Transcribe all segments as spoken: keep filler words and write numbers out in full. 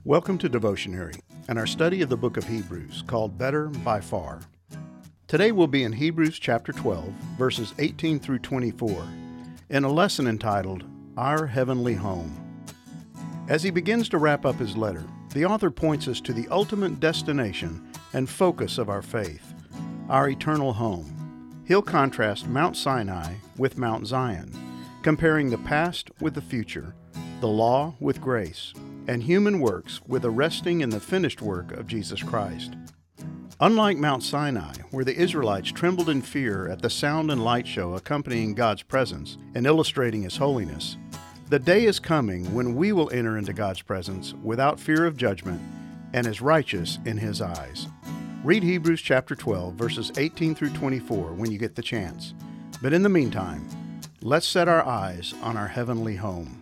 Welcome to Devotionary and our study of the book of Hebrews called Better by Far. Today we'll be in Hebrews chapter twelve, verses eighteen through twenty-four, in a lesson entitled, Our Heavenly Home. As he begins to wrap up his letter, the author points us to the ultimate destination and focus of our faith, our eternal home. He'll contrast Mount Sinai with Mount Zion, comparing the past with the future, the law with grace, and human works with a resting in the finished work of Jesus Christ. Unlike Mount Sinai, where the Israelites trembled in fear at the sound and light show accompanying God's presence and illustrating His holiness, the day is coming when we will enter into God's presence without fear of judgment and as righteous in His eyes. Read Hebrews chapter twelve, verses eighteen through twenty-four when you get the chance. But in the meantime, let's set our eyes on our heavenly home.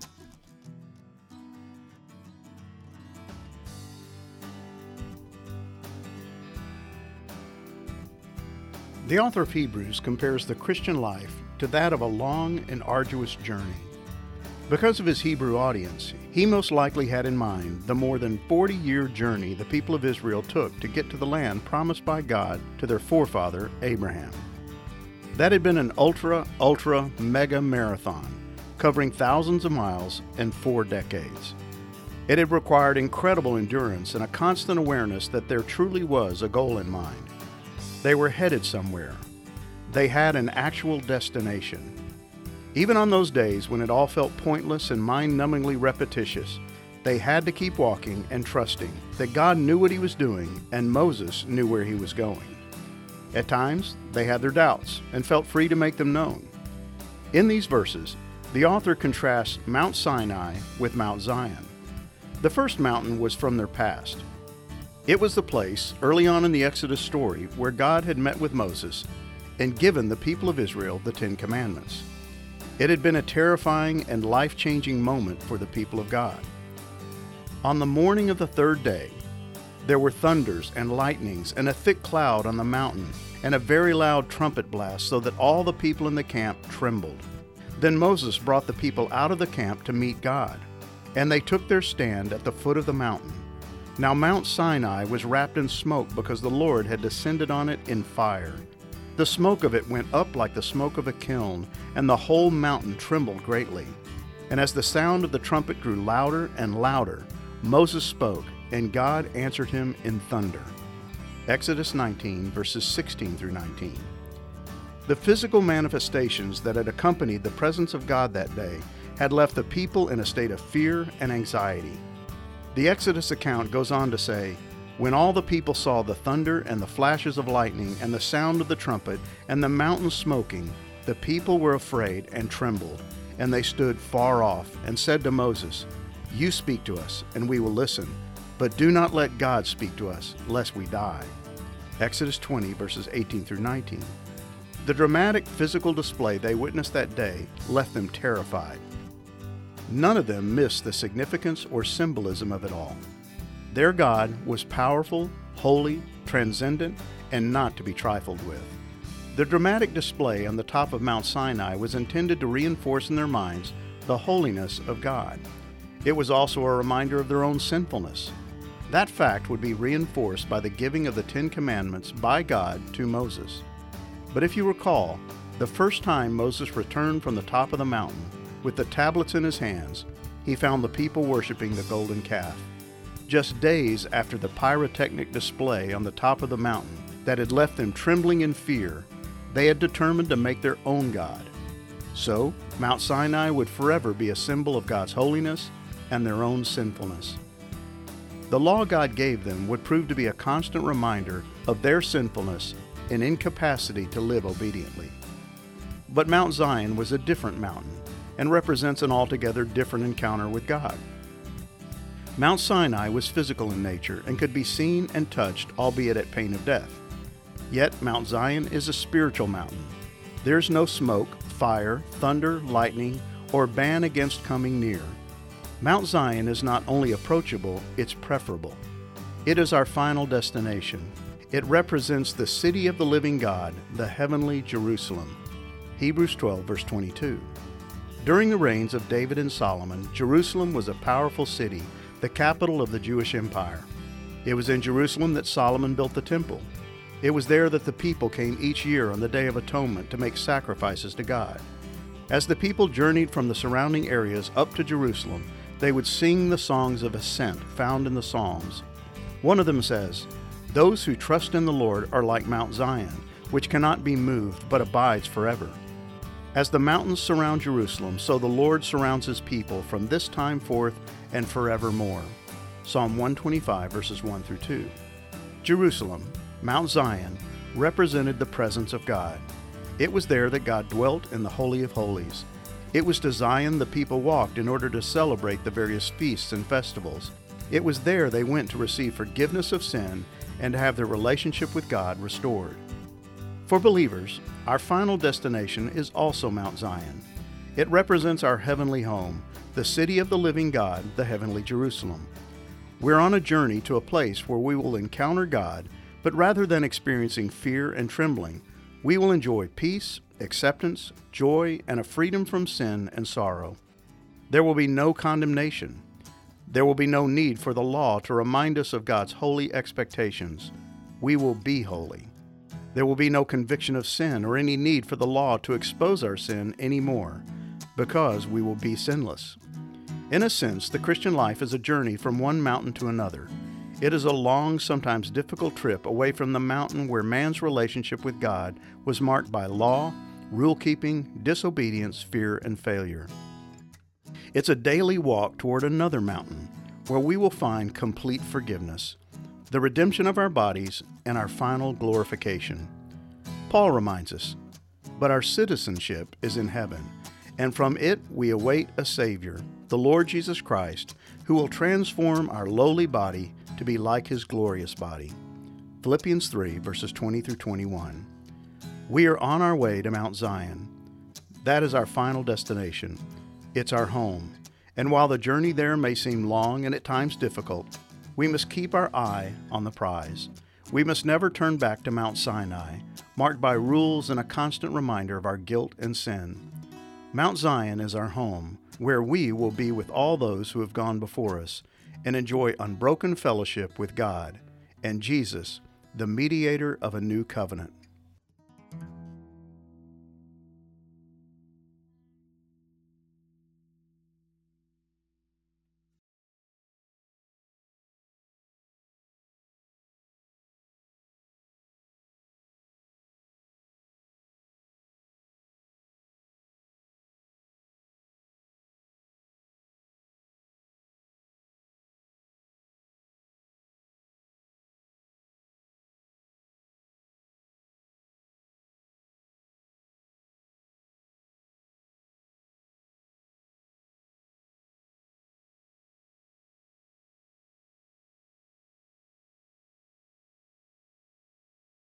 The author of Hebrews compares the Christian life to that of a long and arduous journey. Because of his Hebrew audience, he most likely had in mind the more than forty-year journey the people of Israel took to get to the land promised by God to their forefather Abraham. That had been an ultra, ultra, mega marathon, covering thousands of miles in four decades. It had required incredible endurance and a constant awareness that there truly was a goal in mind. They were headed somewhere. They had an actual destination. Even on those days when it all felt pointless and mind-numbingly repetitious, they had to keep walking and trusting that God knew what He was doing and Moses knew where he was going. At times, they had their doubts and felt free to make them known. In these verses, the author contrasts Mount Sinai with Mount Zion. The first mountain was from their past. It was the place, early on in the Exodus story, where God had met with Moses and given the people of Israel the Ten Commandments. It had been a terrifying and life-changing moment for the people of God. On the morning of the third day, there were thunders and lightnings and a thick cloud on the mountain and a very loud trumpet blast so that all the people in the camp trembled. Then Moses brought the people out of the camp to meet God, and they took their stand at the foot of the mountain. Now Mount Sinai was wrapped in smoke because the Lord had descended on it in fire. The smoke of it went up like the smoke of a kiln, and the whole mountain trembled greatly. And as the sound of the trumpet grew louder and louder, Moses spoke, and God answered him in thunder. Exodus nineteen, verses sixteen through nineteen. The physical manifestations that had accompanied the presence of God that day had left the people in a state of fear and anxiety. The Exodus account goes on to say, When all the people saw the thunder and the flashes of lightning and the sound of the trumpet and the mountain smoking, the people were afraid and trembled, and they stood far off and said to Moses, You speak to us, and we will listen, but do not let God speak to us, lest we die. Exodus twenty, verses eighteen through nineteen. The dramatic physical display they witnessed that day left them terrified. None of them missed the significance or symbolism of it all. Their God was powerful, holy, transcendent, and not to be trifled with. The dramatic display on the top of Mount Sinai was intended to reinforce in their minds the holiness of God. It was also a reminder of their own sinfulness. That fact would be reinforced by the giving of the Ten Commandments by God to Moses. But if you recall, the first time Moses returned from the top of the mountain, with the tablets in his hands, he found the people worshiping the golden calf. Just days after the pyrotechnic display on the top of the mountain that had left them trembling in fear, they had determined to make their own God. So, Mount Sinai would forever be a symbol of God's holiness and their own sinfulness. The law God gave them would prove to be a constant reminder of their sinfulness and incapacity to live obediently. But Mount Zion was a different mountain, and represents an altogether different encounter with God. Mount Sinai was physical in nature and could be seen and touched, albeit at pain of death. Yet Mount Zion is a spiritual mountain. There is no smoke, fire, thunder, lightning, or ban against coming near. Mount Zion is not only approachable, it's preferable. It is our final destination. It represents the city of the living God, the heavenly Jerusalem. Hebrews twelve, verse twenty-two. During the reigns of David and Solomon, Jerusalem was a powerful city the capital of the Jewish Empire. It was in Jerusalem that Solomon built the temple. It was there that the people came each year on the Day of Atonement to make sacrifices to God. As the people journeyed from the surrounding areas up to Jerusalem, they would sing the songs of ascent found in the Psalms. One of them says, "Those who trust in the Lord are like Mount Zion, which cannot be moved but abides forever." As the mountains surround Jerusalem, so the Lord surrounds his people from this time forth and forevermore. Psalm one twenty-five, verses one through two. Jerusalem, Mount Zion, represented the presence of God. It was there that God dwelt in the Holy of Holies. It was to Zion the people walked in order to celebrate the various feasts and festivals. It was there they went to receive forgiveness of sin and to have their relationship with God restored. For believers, our final destination is also Mount Zion. It represents our heavenly home, the city of the living God, the heavenly Jerusalem. We're on a journey to a place where we will encounter God, but rather than experiencing fear and trembling, we will enjoy peace, acceptance, joy, and a freedom from sin and sorrow. There will be no condemnation. There will be no need for the law to remind us of God's holy expectations. We will be holy. There will be no conviction of sin or any need for the law to expose our sin anymore, because we will be sinless. In a sense, the Christian life is a journey from one mountain to another. It is a long, sometimes difficult trip away from the mountain where man's relationship with God was marked by law, rule-keeping, disobedience, fear, and failure. It's a daily walk toward another mountain where we will find complete forgiveness, the redemption of our bodies, and our final glorification. Paul reminds us, "But our citizenship is in heaven, and from it we await a Savior, the Lord Jesus Christ, who will transform our lowly body to be like his glorious body." Philippians three, verses twenty through twenty-one. We are on our way to Mount Zion. That is our final destination. It's our home. And while the journey there may seem long and at times difficult, we must keep our eye on the prize. We must never turn back to Mount Sinai, marked by rules and a constant reminder of our guilt and sin. Mount Zion is our home, where we will be with all those who have gone before us and enjoy unbroken fellowship with God and Jesus, the mediator of a new covenant.